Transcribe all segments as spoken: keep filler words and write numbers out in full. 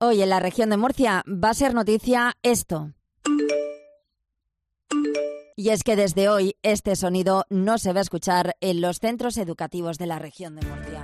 Hoy en la región de Murcia va a ser noticia esto. Y es que desde hoy este sonido no se va a escuchar en los centros educativos de la región de Murcia.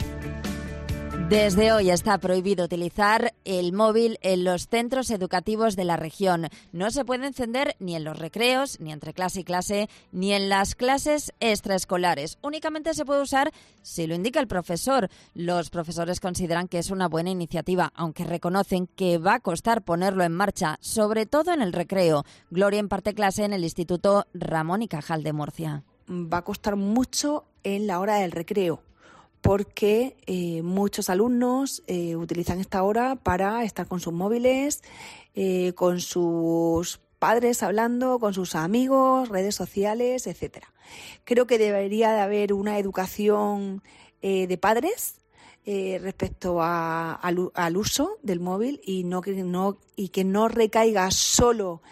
Desde hoy está prohibido utilizar el móvil en los centros educativos de la región. No se puede encender ni en los recreos, ni entre clase y clase, ni en las clases extraescolares. Únicamente se puede usar si lo indica el profesor. Los profesores consideran que es una buena iniciativa, aunque reconocen que va a costar ponerlo en marcha, sobre todo en el recreo. Gloria imparte clase en el Instituto Ramón y Cajal de Murcia. Va a costar mucho en la hora del recreo, porque eh, muchos alumnos eh, utilizan esta hora para estar con sus móviles, eh, con sus padres hablando, con sus amigos, redes sociales, etcétera. Creo que debería de haber una educación eh, de padres eh, respecto a, al, al uso del móvil y no que no y que no recaiga solo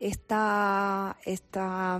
esta esta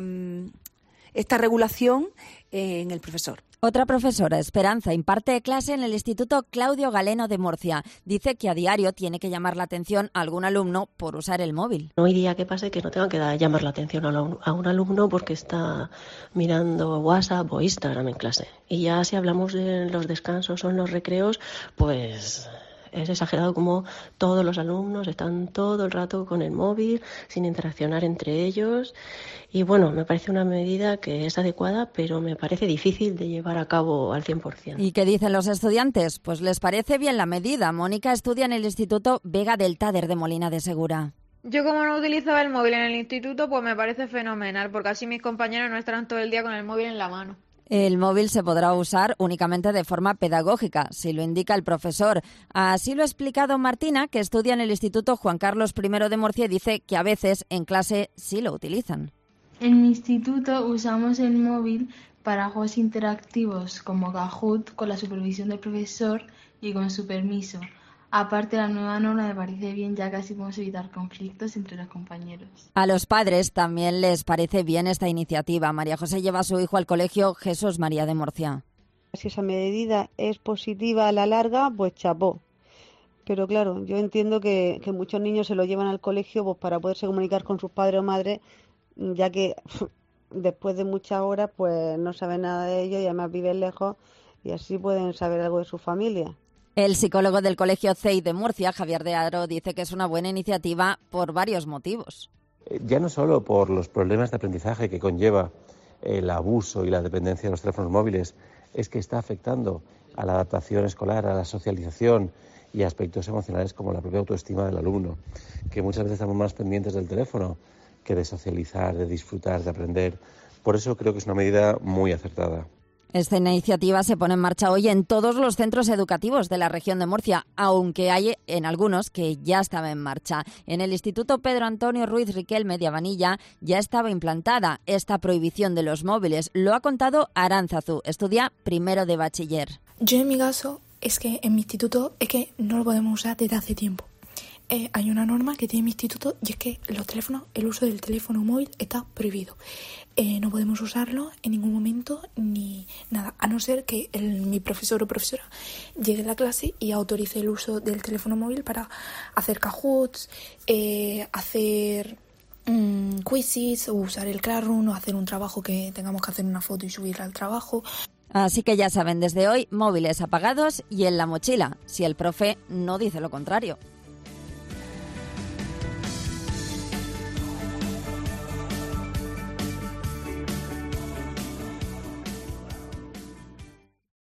esta regulación en el profesor. Otra profesora, Esperanza, imparte clase en el Instituto Claudio Galeno de Murcia. Dice que a diario tiene que llamar la atención a algún alumno por usar el móvil. No hay día que pase que no tenga que dar, llamar la atención a un alumno porque está mirando WhatsApp o Instagram en clase. Y ya si hablamos de los descansos o en los recreos, pues es exagerado como todos los alumnos están todo el rato con el móvil, sin interaccionar entre ellos. Y bueno, me parece una medida que es adecuada, pero me parece difícil de llevar a cabo al cien por ciento. ¿Y qué dicen los estudiantes? Pues les parece bien la medida. Mónica estudia en el Instituto Vega del Tader de Molina de Segura. Yo como no utilizaba el móvil en el instituto, pues me parece fenomenal, porque así mis compañeros no estarán todo el día con el móvil en la mano. El móvil se podrá usar únicamente de forma pedagógica, si lo indica el profesor. Así lo ha explicado Martina, que estudia en el Instituto Juan Carlos primero de Murcia y dice que a veces en clase sí lo utilizan. En mi instituto usamos el móvil para juegos interactivos como Kahoot con la supervisión del profesor y con su permiso. Aparte, la nueva norma me parece bien, ya que así podemos evitar conflictos entre los compañeros. A los padres también les parece bien esta iniciativa. María José lleva a su hijo al colegio Jesús María de Murcia. Si esa medida es positiva a la larga, pues chapó. Pero claro, yo entiendo que, que muchos niños se lo llevan al colegio pues para poderse comunicar con sus padres o madres, ya que después de muchas horas pues no saben nada de ellos y además viven lejos y así pueden saber algo de su familia. El psicólogo del Colegio C E I de Murcia, Javier de Aro, dice que es una buena iniciativa por varios motivos. Ya no solo por los problemas de aprendizaje que conlleva el abuso y la dependencia de los teléfonos móviles, es que está afectando a la adaptación escolar, a la socialización y a aspectos emocionales como la propia autoestima del alumno, que muchas veces estamos más pendientes del teléfono que de socializar, de disfrutar, de aprender. Por eso creo que es una medida muy acertada. Esta iniciativa se pone en marcha hoy en todos los centros educativos de la región de Murcia, aunque hay en algunos que ya estaba en marcha. En el Instituto Pedro Antonio Ruiz Riquelme de Habanilla ya estaba implantada esta prohibición de los móviles. Lo ha contado Aránzazu, estudia primero de bachiller. Yo en mi caso es que en mi instituto es que no lo podemos usar desde hace tiempo. Eh, hay una norma que tiene mi instituto y es que los teléfonos, el uso del teléfono móvil está prohibido. Eh, no podemos usarlo en ningún momento ni nada, a no ser que el, mi profesor o profesora llegue a la clase y autorice el uso del teléfono móvil para hacer Kahoots, eh, hacer mmm, quizzes o usar el Classroom o hacer un trabajo que tengamos que hacer una foto y subirla al trabajo. Así que ya saben, desde hoy, móviles apagados y en la mochila, si el profe no dice lo contrario.